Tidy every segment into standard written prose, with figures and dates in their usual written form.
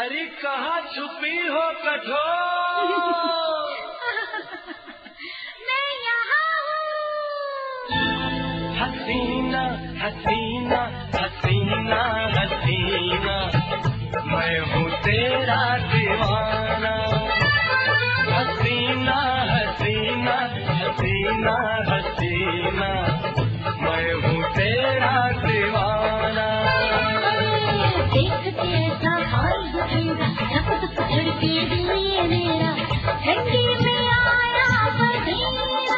अरे कहाँ छुपी हो कठोर? मैं यहाँ हूँ। हसीना हसीना हसीना हसीना, मैं हूँ तेरा दीवाना। हसीना हसीना हसीना हसीना, मैं हूँ तेरा दीवाना। देख कैसा हाल बखेरा, धक धक धड़के दिल ये मेरा, ठंडी में आया पसीना।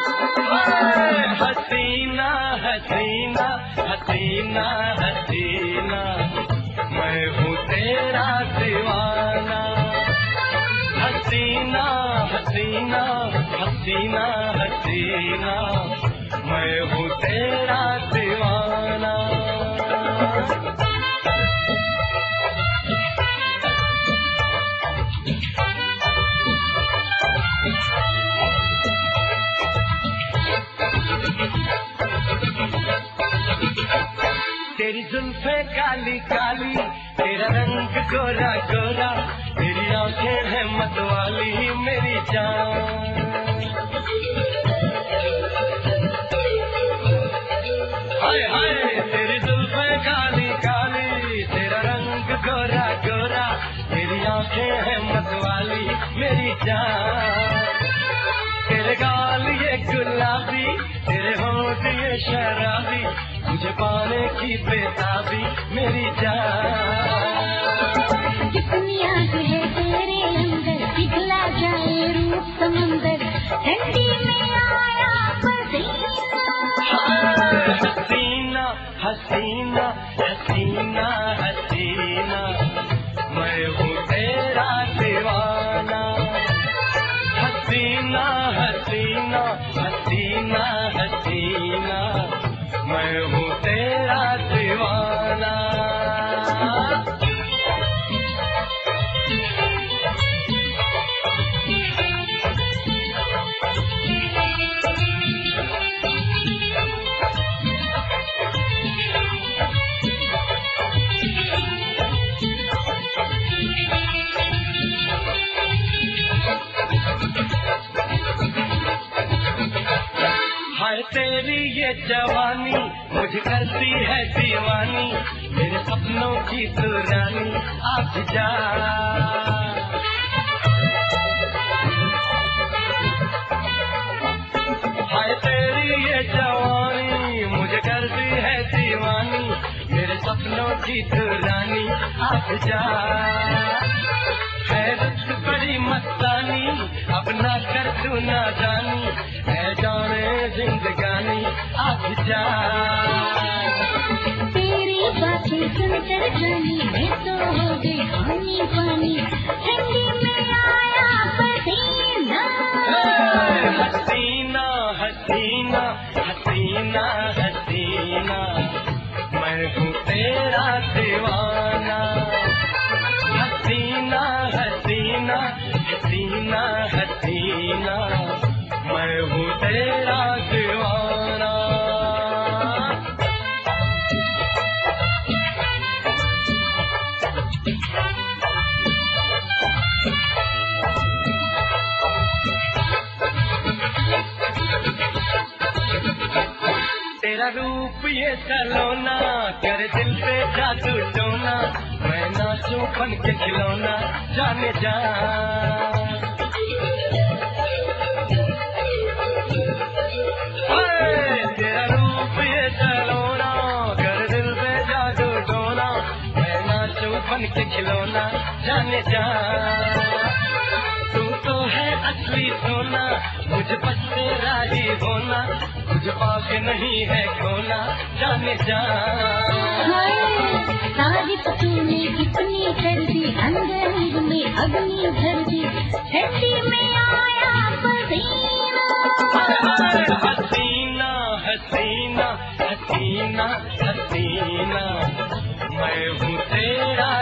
हसीना हसीना हसीना हसीना, मैं हूँ तेरा दीवाना। हसीना हसीना हसीना हसीना, मैं हूँ तेरा दीवाना। तेरी जुल्फे काली काली, तेरा रंग गोरा गोरा, तेरी आंखें हैं मतवाली मेरी जान। हाय हाय तेरी जुल्फे काली काली, तेरा रंग गोरा गोरा, तेरी आंखें हैं मतवाली मेरी जान। तेरे गाल ये गुलाबी, तेरे होंठ ये शराबी, मुझे पाने की बेताबी मेरी जान। कितनी आग है तेरे अंदर, पिघला जाए रूप समंदर, ठंडी में आया पसीना। हसीना हसीना हसीना हसीना, मैं हूँ तेरा दीवाना। हसीना हसीना हसीना हसीना, मैं हूँ तेरा दीवाना। हाय तेरी ये जवानी मुझे करती है दीवानी, मेरे सपनों की तू रानी आप जा। हाय तेरी ये जवानी मुझे करती है दीवानी, मेरे सपनों की तू रानी आप जा। है रुत बड़ी मस्तानी, अब ना कर तू ना जानी, है जाने जिंदगानी आप जा। तेरी बातें सुनकर जानी, मैं तो हो गई पानी पानी, ठंडी में आया पसीना। हसीना हसीना हसीना हसीना, मैं हूँ तेरा दीवाना। हसीना हसीना हसीना हसीना, मैं हूँ तेरा दीवाना। तेरा रूप ये सलोना, कर दिल पे जादू टोना, मैं नाचूं बन के खिलौना जाने जा। तेरा रूप ये सलोना, कर दिल पे जादू टोना, मैं नाचूं बन के खिलौना जाने जा। तू तो है असली सोना, मुझे बस तेरा ही होना, मुझे पाके नहीं है खोना जाने जा। तारीफ तूने कितनी कर दी, अंदर में अग्नि भर दी, ठंडी में आया पसीना। हसीना हसीना हसीना हसीना, मैं हूँ तेरा